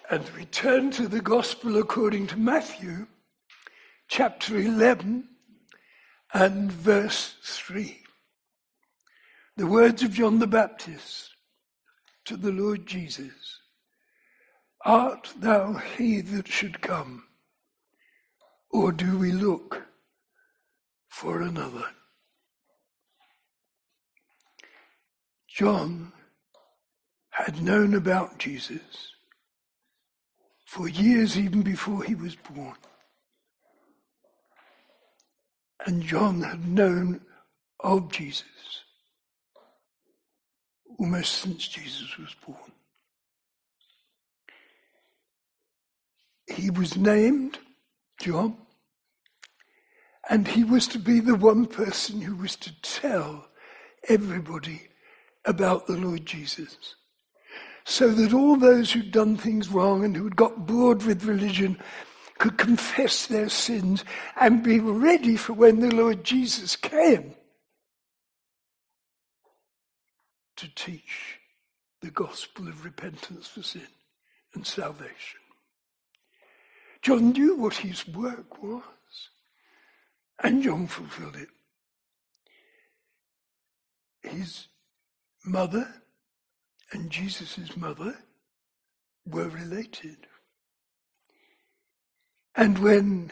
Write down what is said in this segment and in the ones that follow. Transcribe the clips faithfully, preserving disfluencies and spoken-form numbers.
And we turn to the Gospel according to Matthew, chapter eleven and verse three. The words of John the Baptist to the Lord Jesus. Art thou he that should come, or do we look for another? John had known about Jesus for years even before he was born. And John had known of Jesus almost since Jesus was born. He was named John, and he was to be the one person who was to tell everybody about the Lord Jesus, so that all those who'd done things wrong and who'd got bored with religion could confess their sins and be ready for when the Lord Jesus came to teach the gospel of repentance for sin and salvation. John knew what his work was, and John fulfilled it. His mother and Jesus' mother were related. And when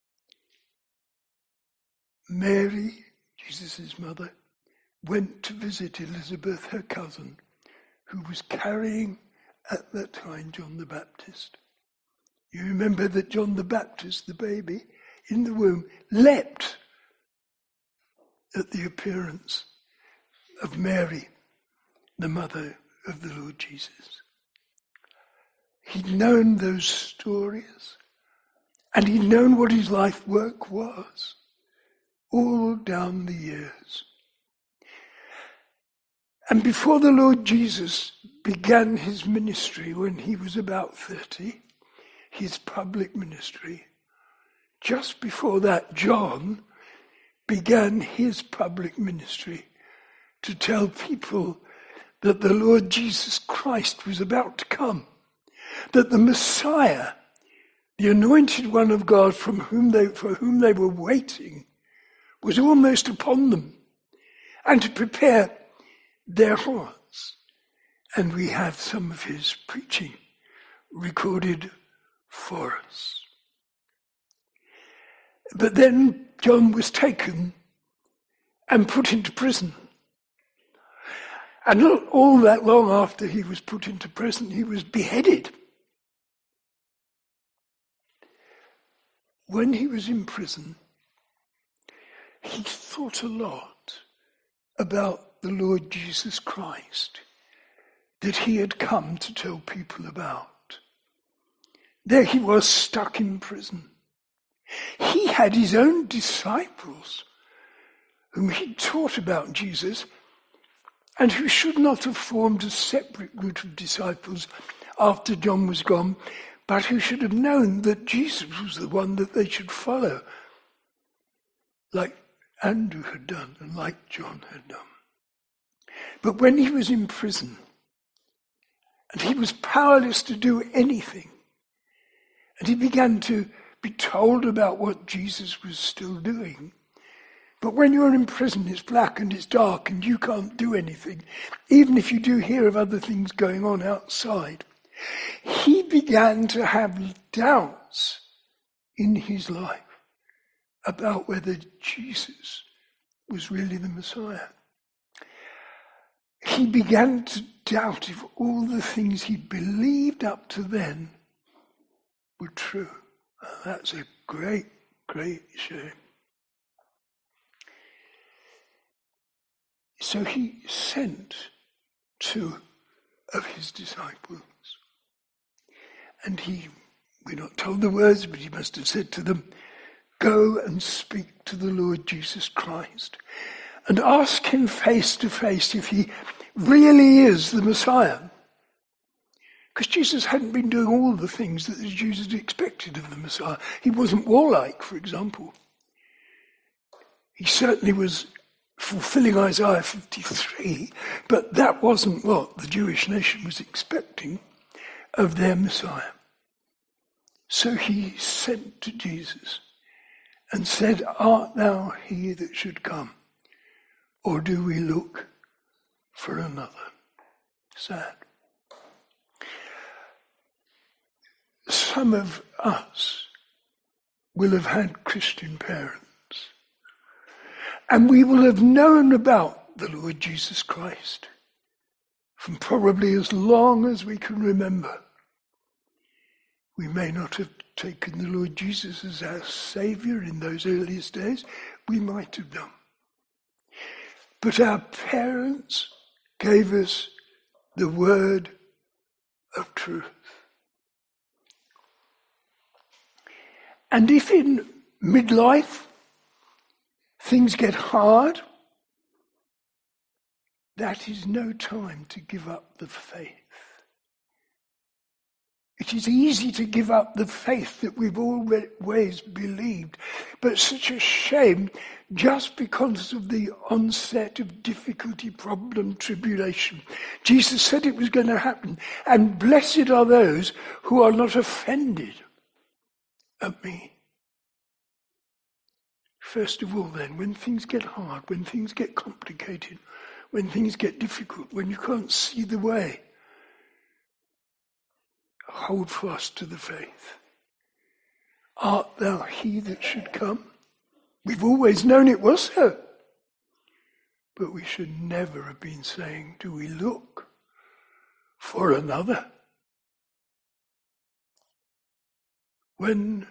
Mary, Jesus' mother, went to visit Elizabeth, her cousin, who was carrying at that time John the Baptist, you remember that John the Baptist, the baby in the womb, leapt at the appearance of Mary, the mother of the Lord Jesus. He'd known those stories, and he'd known what his life work was all down the years. And before the Lord Jesus began his ministry when he was about thirty, his public ministry, just before that, John began his public ministry to tell people that the Lord Jesus Christ was about to come, that the Messiah, the anointed one of God from whom they, for whom they were waiting, was almost upon them, and to prepare their hearts. And we have some of his preaching recorded for us. But then John was taken and put into prison. And not all that long after he was put into prison, he was beheaded. When he was in prison, he thought a lot about the Lord Jesus Christ that he had come to tell people about. There he was, stuck in prison. He had his own disciples whom he taught about Jesus, and who should not have formed a separate group of disciples after John was gone, but who should have known that Jesus was the one that they should follow, like Andrew had done and like John had done. But when he was in prison, and he was powerless to do anything, and he began to be told about what Jesus was still doing. But when you're in prison, it's black and it's dark and you can't do anything, even if you do hear of other things going on outside. He began to have doubts in his life about whether Jesus was really the Messiah. He began to doubt if all the things he believed up to then were true. That's a great, great shame. So he sent two of his disciples. And he, we're not told the words, but he must have said to them, "Go and speak to the Lord Jesus Christ and ask him face to face if he really is the Messiah." Because Jesus hadn't been doing all the things that the Jews had expected of the Messiah. He wasn't warlike, for example. He certainly was fulfilling Isaiah fifty-three, but that wasn't what the Jewish nation was expecting of their Messiah. So he sent to Jesus and said, "Art thou he that should come, or do we look for another?" Sad. Some of us will have had Christian parents, and we will have known about the Lord Jesus Christ from probably as long as we can remember. We may not have taken the Lord Jesus as our Saviour in those earliest days. We might have done. But our parents gave us the word of truth. And if in midlife things get hard, that is no time to give up the faith. It is easy to give up the faith that we've always believed, but such a shame just because of the onset of difficulty, problem, tribulation. Jesus said it was going to happen, and blessed are those who are not offended at me. First of all then, when things get hard, when things get complicated, when things get difficult, when you can't see the way, hold fast to the faith. Art thou he that should come? We've always known it was so. But we should never have been saying, do we look for another? When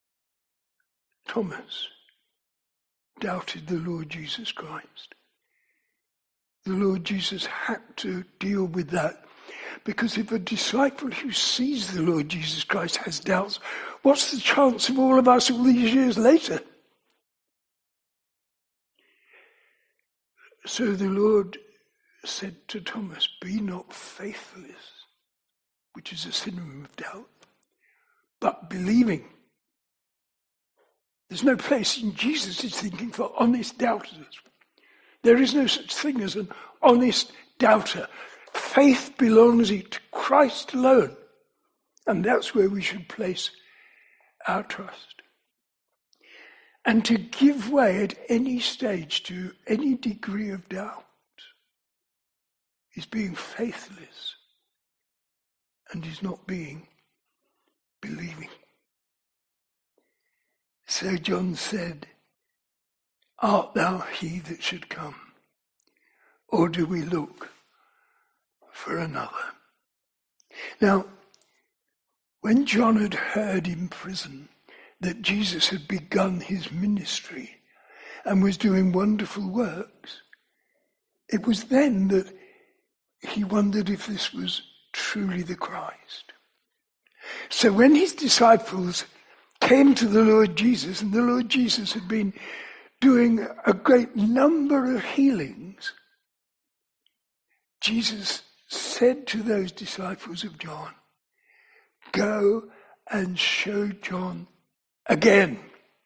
Thomas doubted the Lord Jesus Christ, the Lord Jesus had to deal with that. Because if a disciple who sees the Lord Jesus Christ has doubts, what's the chance of all of us all these years later? So the Lord said to Thomas, "Be not faithless," which is a synonym of doubt, but believing. There's no place in Jesus' thinking for honest doubters. There is no such thing as an honest doubter. Faith belongs to Christ alone, and that's where we should place our trust. And to give way at any stage to any degree of doubt is being faithless and is not being believing. So John said, "Art thou he that should come, or do we look for another?" Now, when John had heard in prison that Jesus had begun his ministry and was doing wonderful works, it was then that he wondered if this was truly the Christ. So when his disciples came to the Lord Jesus, and the Lord Jesus had been doing a great number of healings, Jesus said to those disciples of John, "Go and show John again.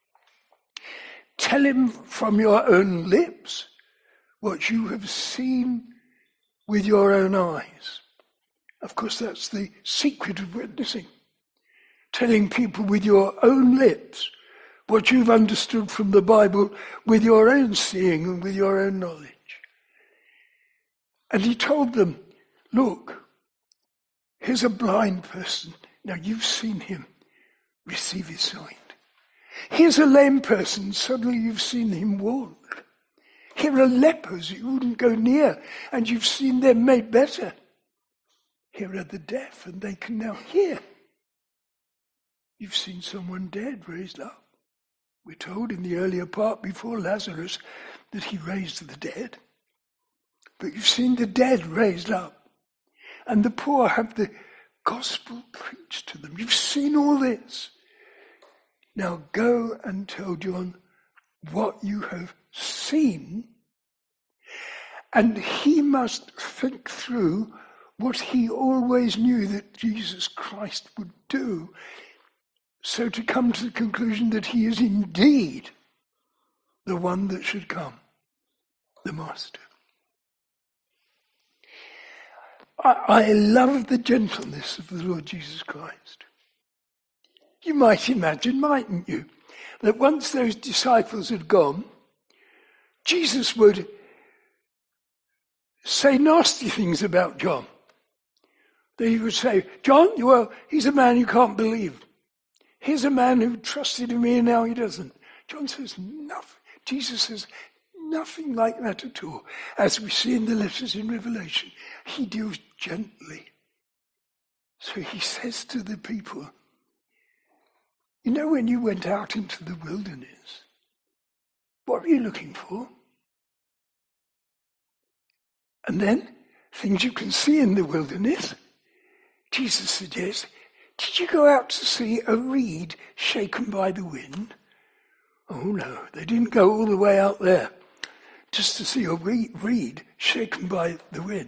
Tell him from your own lips what you have seen with your own eyes." Of course, that's the secret of witnessing. Telling people with your own lips what you've understood from the Bible with your own seeing and with your own knowledge. And he told them, "Look, here's a blind person. Now you've seen him receive his sight. Here's a lame person. Suddenly you've seen him walk. Here are lepers you wouldn't go near, and you've seen them made better. Here are the deaf, and they can now hear. You've seen someone dead raised up. We're told in the earlier part before Lazarus that he raised the dead. But you've seen the dead raised up, and the poor have the gospel preached to them. You've seen all this. Now go and tell John what you have seen." And he must think through what he always knew that Jesus Christ would do, so to come to the conclusion that he is indeed the one that should come, the Master. I, I love the gentleness of the Lord Jesus Christ. You might imagine, mightn't you, that once those disciples had gone, Jesus would say nasty things about John. That he would say, John, well, he's a man you can't believe. Here's a man who trusted in me and now he doesn't. John says nothing. Jesus says nothing like that at all. As we see in the letters in Revelation, he deals gently. So he says to the people, you know, when you went out into the wilderness, what were you looking for? And then, things you can see in the wilderness, Jesus suggests, did you go out to see a reed shaken by the wind? Oh no, they didn't go all the way out there just to see a reed shaken by the wind.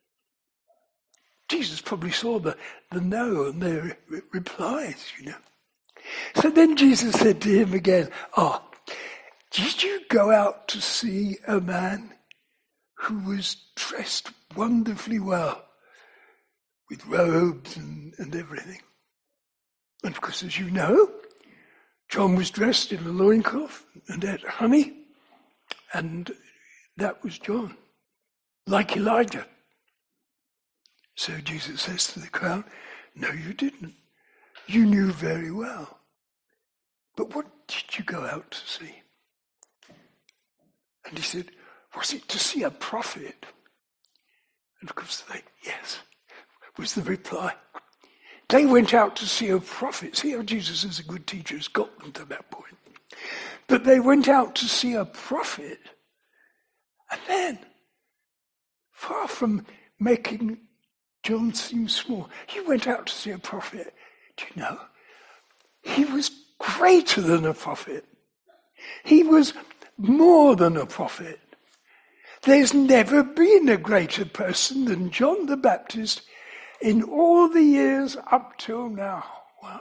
Jesus probably saw the, the no and their re- replies, you know. So then Jesus said to him again, oh, did you go out to see a man who was dressed wonderfully well with robes and, and everything? And of course, as you know, John was dressed in a loincloth and ate honey, and that was John, like Elijah. So Jesus says to the crowd, no, you didn't. You knew very well. But what did you go out to see? And he said, was it to see a prophet? And of course, they, yes, was the reply. They went out to see a prophet. See how Jesus as a good teacher has got them to that point. But they went out to see a prophet. And then, far from making John seem small, he went out to see a prophet. Do you know? He was greater than a prophet. He was more than a prophet. There's never been a greater person than John the Baptist in all the years up till now. Wow.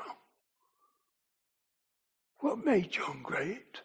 What made John great?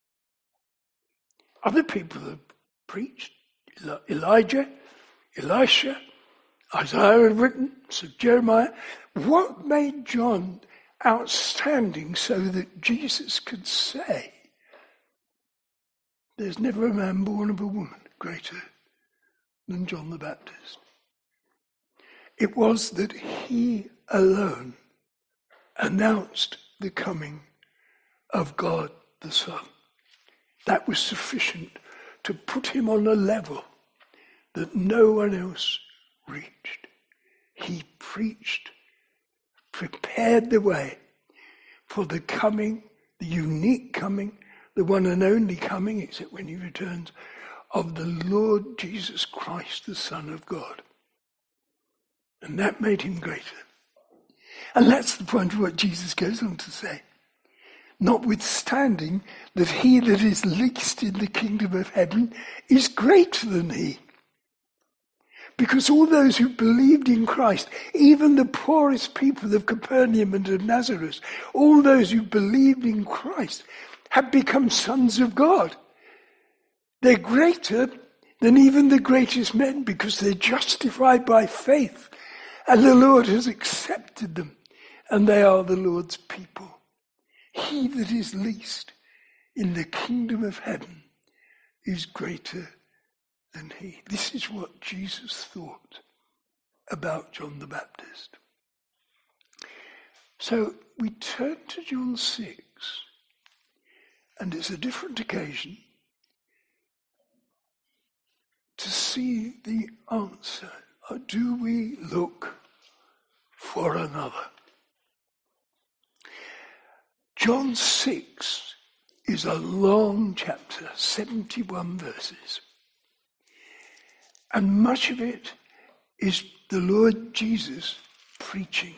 Other people have preached. Elijah, Elisha, Isaiah had written, so Jeremiah. What made John outstanding so that Jesus could say, there's never a man born of a woman greater than John the Baptist? It was that he alone announced the coming of God the Son. That was sufficient to put him on a level that no one else reached. He preached, prepared the way for the coming, the unique coming, the one and only coming, except when he returns, of the Lord Jesus Christ, the Son of God. And that made him greater. And that's the point of what Jesus goes on to say. Notwithstanding that he that is least in the kingdom of heaven is greater than he. Because all those who believed in Christ, even the poorest people of Capernaum and of Nazareth, all those who believed in Christ have become sons of God. They're greater than even the greatest men because they're justified by faith. And the Lord has accepted them, and they are the Lord's people. He that is least in the kingdom of heaven is greater than he. This is what Jesus thought about John the Baptist. So we turn to John six, and it's a different occasion to see the answer. Or do we look for another? John six is a long chapter, seventy-one verses. And much of it is the Lord Jesus preaching.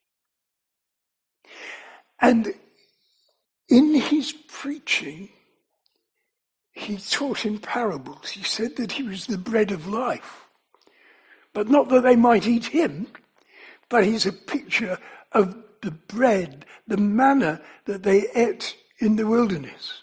And in his preaching, he taught in parables. He said that he was the bread of life. But not that they might eat him, but he's a picture of the bread, the manna that they ate in the wilderness.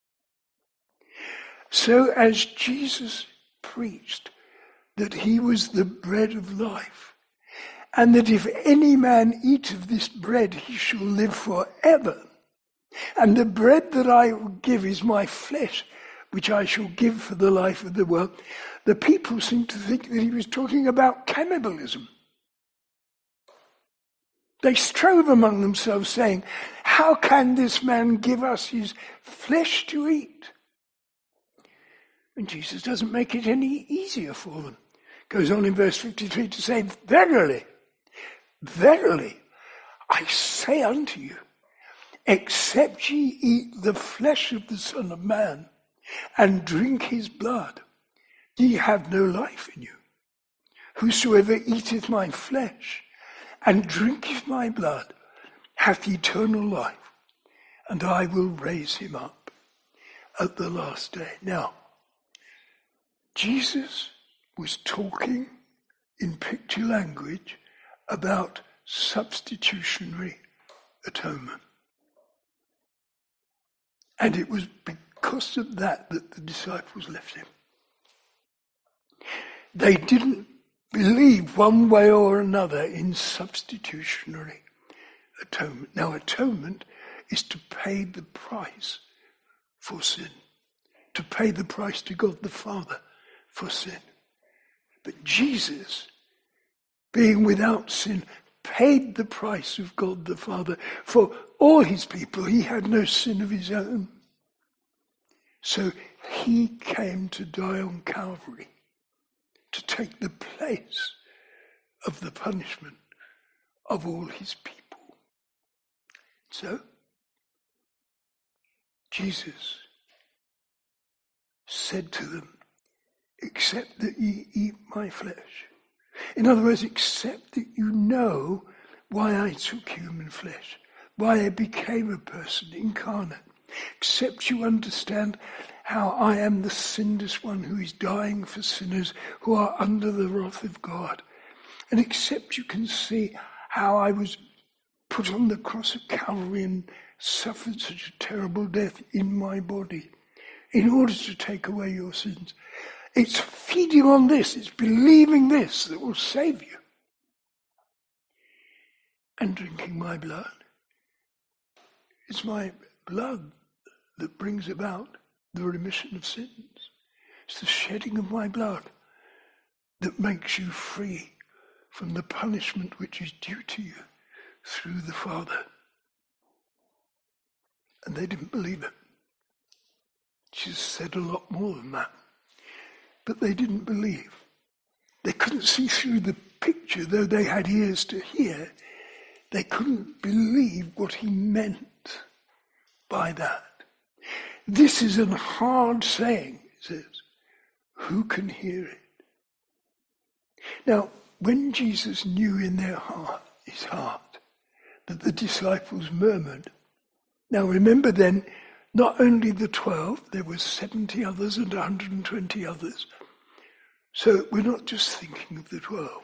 So as Jesus preached that he was the bread of life, and that if any man eat of this bread, he shall live forever. And the bread that I will give is my flesh, which I shall give for the life of the world. The people seem to think that he was talking about cannibalism. They strove among themselves, saying, how can this man give us his flesh to eat? And Jesus doesn't make it any easier for them. Goes on in verse fifty-three to say, verily, verily, I say unto you, except ye eat the flesh of the Son of Man and drink his blood, ye have no life in you. Whosoever eateth my flesh and drinketh my blood hath eternal life, and I will raise him up at the last day. Now, Jesus was talking in picture language about substitutionary atonement. And it was because of that that the disciples left him. They didn't believe one way or another in substitutionary atonement. Now, atonement is to pay the price for sin, to pay the price to God the Father for sin. But Jesus, being without sin, paid the price of God the Father for all his people. He had no sin of his own. So he came to die on Calvary to take the place of the punishment of all his people. So, Jesus said to them, except that ye eat my flesh. In other words, except that you know why I took human flesh, why I became a person incarnate. Except you understand how I am the sinless one who is dying for sinners who are under the wrath of God. And except you can see how I was put on the cross of Calvary and suffered such a terrible death in my body in order to take away your sins. It's feeding on this, it's believing this that will save you. And drinking my blood. It's my blood that brings about the remission of sins. It's the shedding of my blood that makes you free from the punishment which is due to you through the Father. And they didn't believe it. Jesus said a lot more than that. But they didn't believe. They couldn't see through the picture, though they had ears to hear. They couldn't believe what he meant by that. This is a hard saying, it says. Who can hear it? Now, when Jesus knew in their heart, his heart, that the disciples murmured. Now remember then, not only the twelve, there were seventy others and one hundred twenty others. So we're not just thinking of the twelve.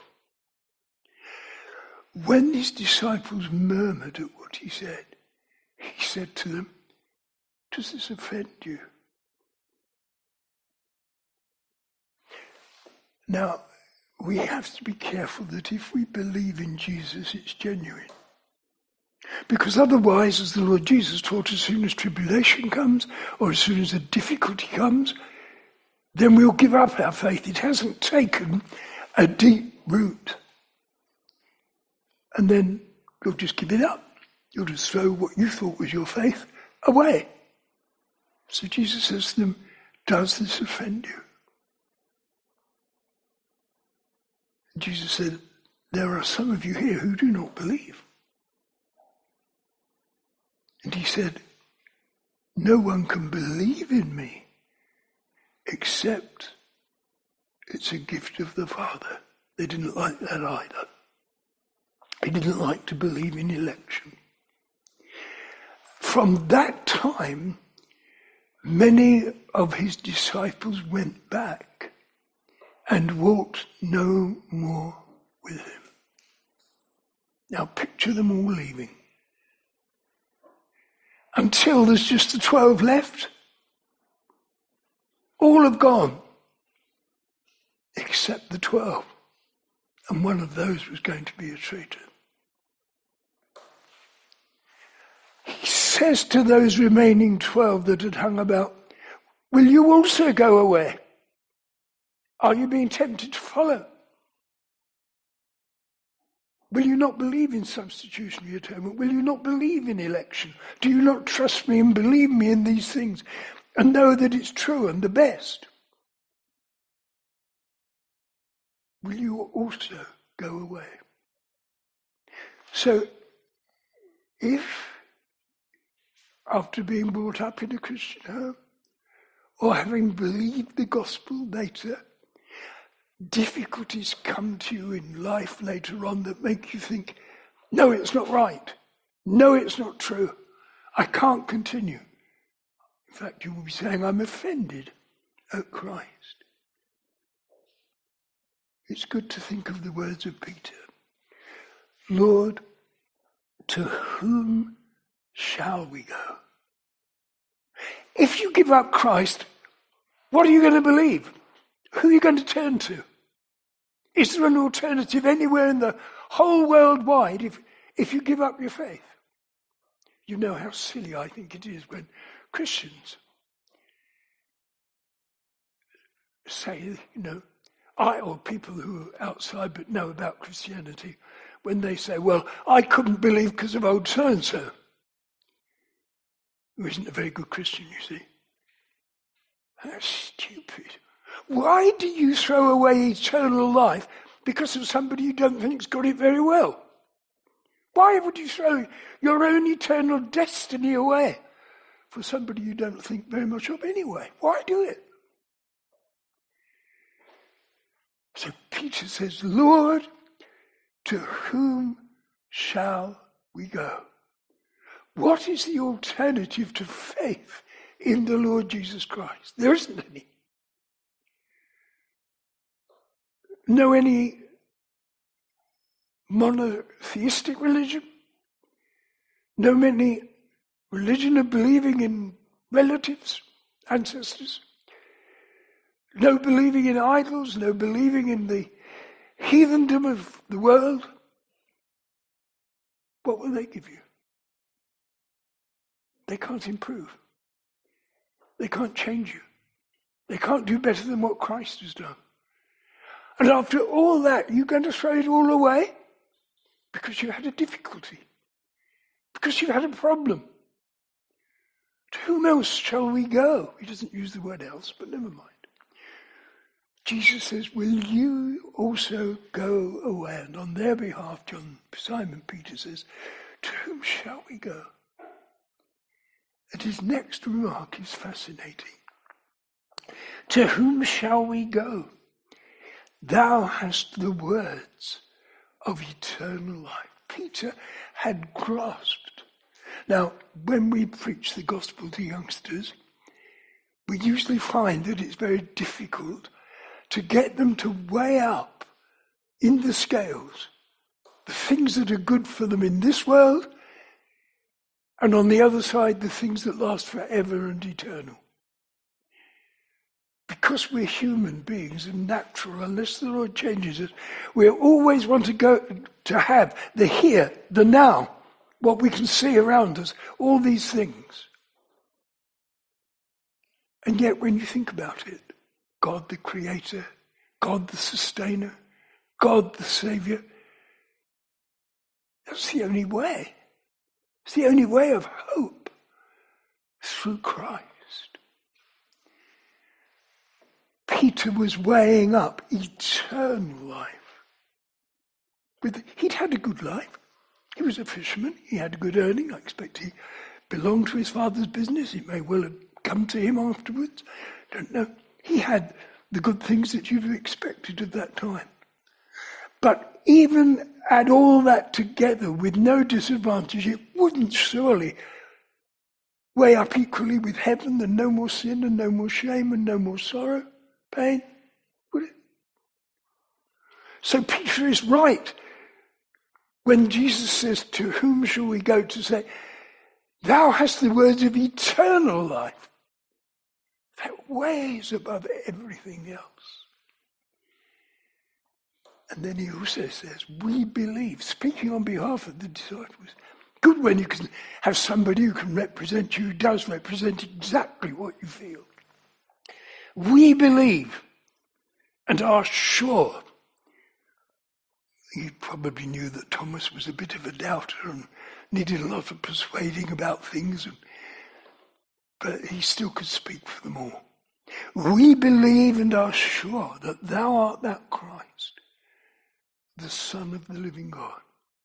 When his disciples murmured at what he said, he said to them, does this offend you? Now, we have to be careful that if we believe in Jesus, it's genuine. Because otherwise, as the Lord Jesus taught, as soon as tribulation comes, or as soon as a difficulty comes, then we'll give up our faith. It hasn't taken a deep root. And then you'll just give it up. You'll just throw what you thought was your faith away. So Jesus says to them, does this offend you? And Jesus said, there are some of you here who do not believe. And he said, no one can believe in me except it's a gift of the Father. They didn't like that either. They didn't like to believe in election. From that time, many of his disciples went back and walked no more with him. Now picture them all leaving. Until there's just the twelve left. All have gone. Except the twelve. and one of those was going to be a traitor. He says to those remaining twelve that had hung about, will you also go away? Are you being tempted to follow? Will you not believe in substitutionary atonement? Will you not believe in election? Do you not trust me and believe me in these things and know that it's true and the best? Will you also go away? So, if after being brought up in a Christian home, or having believed the gospel later, difficulties come to you in life later on that make you think, no, it's not right. No, it's not true. I can't continue. In fact, you will be saying, I'm offended at Christ. It's good to think of the words of Peter. Lord, to whom shall we go? If you give up Christ, what are you going to believe? Who are you going to turn to? Is there an alternative anywhere in the whole world wide if, if you give up your faith? You know how silly I think it is when Christians say, you know, I or people who are outside but know about Christianity, when they say, well, I couldn't believe because of old so-and-so, who isn't a very good Christian, you see. That's stupid. Why do you throw away eternal life because of somebody you don't think's got it very well? Why would you throw your own eternal destiny away for somebody you don't think very much of anyway? Why do it? So Peter says, Lord, to whom shall we go? What is the alternative to faith in the Lord Jesus Christ? There isn't any. No any monotheistic religion. No many religion of believing in relatives, ancestors. No believing in idols, no believing in the heathendom of the world. What will they give you? They can't improve. They can't change you. They can't do better than what Christ has done. And after all that, you're going to throw it all away because you had a difficulty, because you had a problem. To whom else shall we go? He doesn't use the word else, but never mind. Jesus says, will you also go away? And on their behalf, John, Simon Peter says, to whom shall we go? And his next remark is fascinating. To whom shall we go? Thou hast the words of eternal life. Peter had grasped. Now, when we preach the gospel to youngsters, we usually find that it's very difficult to get them to weigh up in the scales the things that are good for them in this world, and on the other side, the things that last forever and eternal. Because we're human beings and natural, unless the Lord changes us, we always want to go to have the here, the now, what we can see around us, all these things. And yet when you think about it, God the Creator, God the Sustainer, God the Saviour, that's the only way. It's the only way of hope, through Christ. Peter was weighing up eternal life. With, he'd had a good life. He was a fisherman. He had a good earning. I expect he belonged to his father's business. It may well have come to him afterwards. Don't know. He had the good things that you'd have expected at that time. But even add all that together with no disadvantage, it wouldn't surely weigh up equally with heaven and no more sin and no more shame and no more sorrow, pain, would it? So Peter is right when Jesus says, to whom shall we go, to say, thou hast the words of eternal life. That weighs above everything else. And then he also says, we believe, speaking on behalf of the disciples. Good when you can have somebody who can represent you, who does represent exactly what you feel. We believe and are sure. You probably knew that Thomas was a bit of a doubter and needed a lot of persuading about things, and, but he still could speak for them all. We believe and are sure that thou art that Christ, the Son of the living God.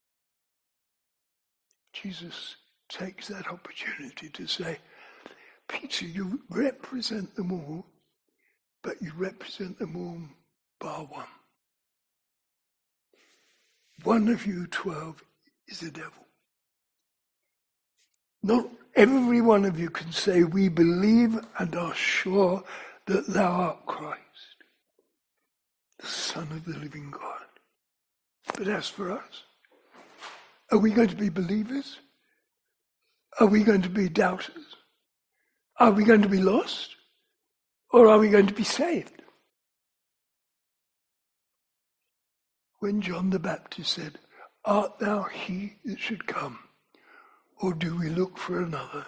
Jesus takes that opportunity to say, Peter, you represent them all, but you represent them all bar one. One of you twelve is the devil. Not every one of you can say, we believe and are sure that thou art Christ, the Son of the living God. But as for us, are we going to be believers? Are we going to be doubters? Are we going to be lost? Or are we going to be saved? When John the Baptist said, art thou he that should come, or do we look for another?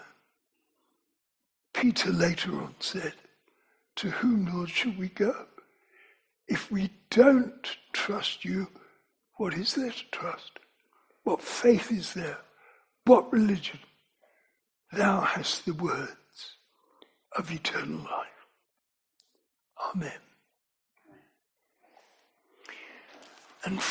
Peter later on said, to whom, Lord, shall we go? If we don't trust you, what is there to trust? What faith is there? What religion? Thou hast the words of eternal life. Amen. And